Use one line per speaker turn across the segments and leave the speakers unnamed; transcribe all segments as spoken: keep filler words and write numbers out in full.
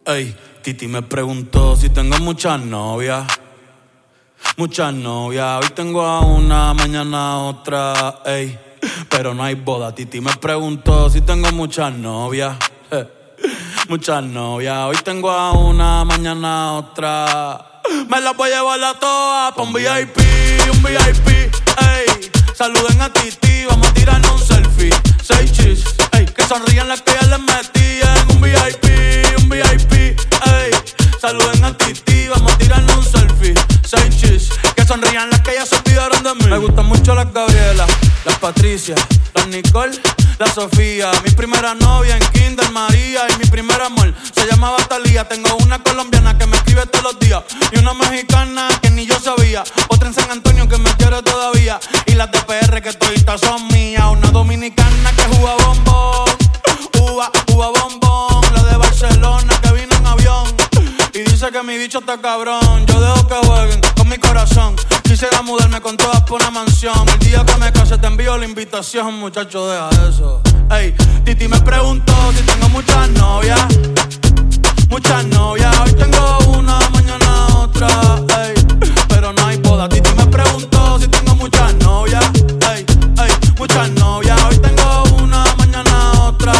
Ey, Titi me preguntó si tengo muchas novias. Muchas novias, hoy tengo a una, mañana a otra, ey. Pero no hay boda. Titi me preguntó si tengo muchas novias. Eh, muchas novias, hoy tengo a una, mañana a otra. Me las voy a llevar a todas pa' un V I P, un V I P, ey. Saluden a Titi, vamos a tirarnos un selfie. Seis chis, ey, que sonrían las que ya les metí en un V I P, un V I P, ey. Saluden a Titi, vamos a tirarnos un selfie. Seis chis, que sonrían las que ya se olvidaron de mí. Me gustan mucho las Gabriela, las Patricia, las Nicole, la Sofía. Mi primera novia en Kinder María y mi primer amor se llamaba Talía. Tengo una colombiana que me escribe todos los días y una mexicana que ni yo sabía. Otra en San Antonio que me quiere todavía y las de P R que toditas son mías. Una dominicana que juega bombón, uva, uva bombón. La de Barcelona que vino en avión y dice que mi bicho está cabrón. Yo dejo que jueguen con mi corazón. Quisiera mudarme con todas por una mansión. El día que me case te envío la invitación, muchacho, deja eso. Ey, Titi me preguntó si tengo muchas novias. Muchas novias, hoy tengo una, mañana otra, ey. Pero no hay boda. Titi me preguntó si tengo muchas novias. Ey, ey, muchas novias, hoy tengo una, mañana otra.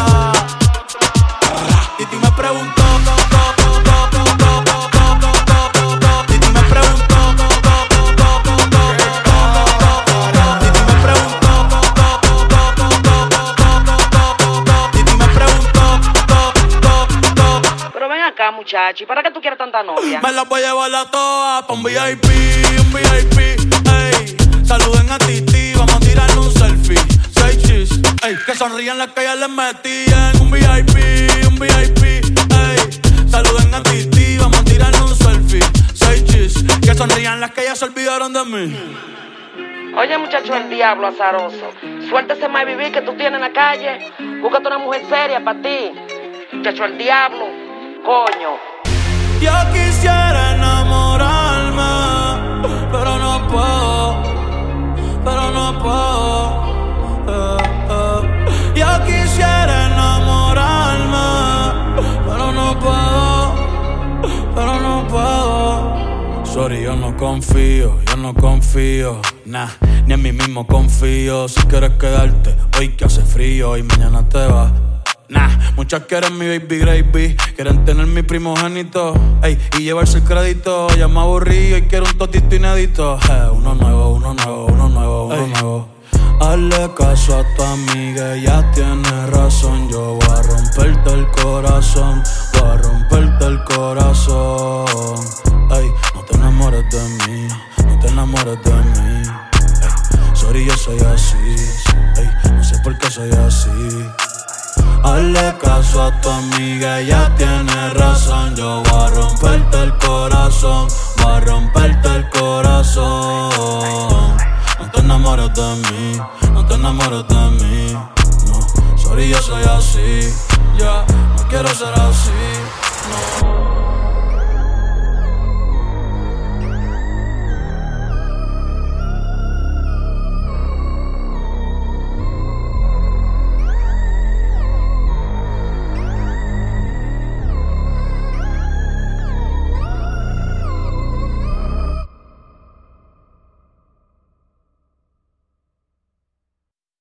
Titi me preguntó.
Muchacho, ¿y para qué tú quieres tanta novia?
Me las voy a llevar a todas pa' un V I P, un V I P, ey. Saluden a Titi, vamos a tirarnos un selfie. Seis chis, ey. Que sonrían las que ya les metí en un V I P, un V I P, ey. Saluden a Titi, vamos a tirarnos un selfie. Seis chis, que sonrían las que ya se olvidaron de mí.
Oye, muchacho, el diablo azaroso. Suéltese más vivir que tú tienes en la calle. Búscate una mujer seria para ti. Muchacho, el diablo. Coño.
Yo quisiera enamorarme, pero no puedo, pero no puedo. Eh, eh. Yo quisiera enamorarme, pero no puedo, pero no puedo. Sorry, yo no confío, yo no confío, nah, ni en mí mismo confío. Si quieres quedarte hoy que hace frío y mañana te vas. Nah, muchas quieren mi baby gravy, quieren tener mi primogénito, ey, y llevarse el crédito. Ya me aburrí y quiero un totito inédito. Eh, uno nuevo, uno nuevo, uno nuevo, uno ey. nuevo. Hazle caso a tu amiga, ella tiene razón. Yo voy a romperte el corazón, voy a romperte el corazón. Ey, no te enamores de mí, no te enamores de mí. Ey, sorry, yo soy así, ey, no sé por qué soy así. Hazle caso a tu amiga, ella tiene razón. Yo voy a romperte el corazón, voy a romperte el corazón. No te enamores de mí, no te enamores de mí. No, sorry, yo soy así, ya, yeah, no quiero ser así, no.